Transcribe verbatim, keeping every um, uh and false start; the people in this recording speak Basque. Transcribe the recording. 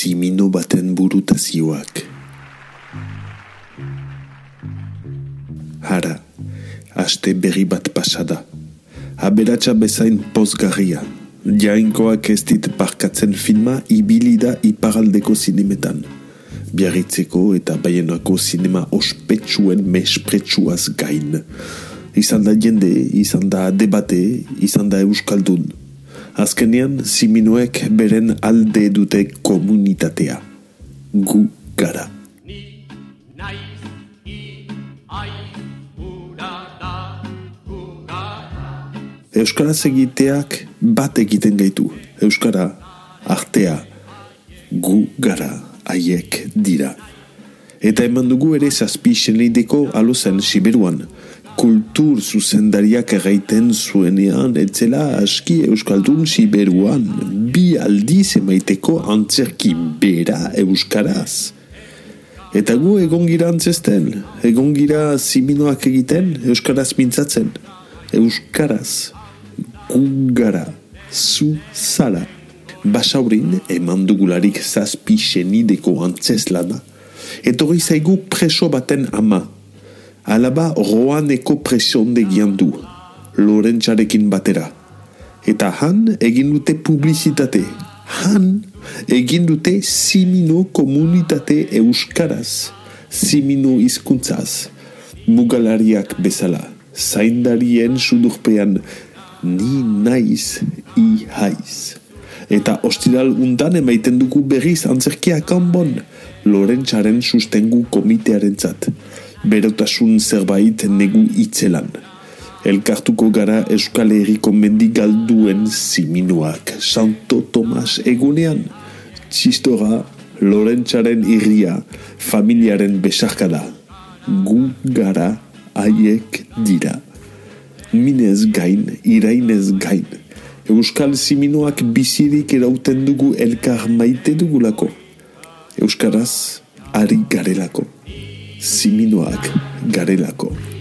Zimino baten burutazioak. Hara, aste berri bat pasada. Aberatsa bezain pozgarria. Jainkoak ez dit barkatzen filma ibilida iparaldeko zinemetan. Biarritzeko eta Baienako zinema ospetsuen mespretsuaz gain. Izan da jende, izan da debate, izan da euskaldun. Azkenean, Ziminoek beren alde dute komunitatea. Gu gara. Euskaraz egiteak bat egiten gaitu. Euskara, artea, gu gara, haiek dira. Eta eman dugu ere zazpi senleideko alozen Siberuan. Kultur zuzendariak erraiten zuenean etzela aski euskaldun Siberuan. Bi aldiz emaiteko antzerki bera euskaraz. Eta gu egon gira antzesten, egon gira Ziminoak egiten euskaraz mintzatzen. Euskaraz, gu gara, zu zara. Basaurin eman dugularik zazpi senideko antzeslana. Etorri zaigu preso baten ama. Alaba roaneko presondegian du, Lorentzarekin batera. Eta han egin dute publizitate. Han egin dute Zimino komunitate euskaraz. Zimino hizkuntzaz. Mugalariak bezala. Zaindarien sudurpean ni naiz i haiz. Eta ostiral undan emaiten dugu berriz antzerkia kanbon. Lorentzaren sustengu komitearentzat. Berotasun zerbait negu itzelan. Elkartuko gara Euskal Herriko mendigalduen Ziminoak. Santo Tomas egunean. Txistora, Lorentzaren irria, familiaren besarkada. Gu gara, haiek dira. Minez gain, irainez gain. Euskal Ziminoak bizirik erauten dugu elkar maite dugulako. Euskaraz, ari garelako. Ziminoak garelako.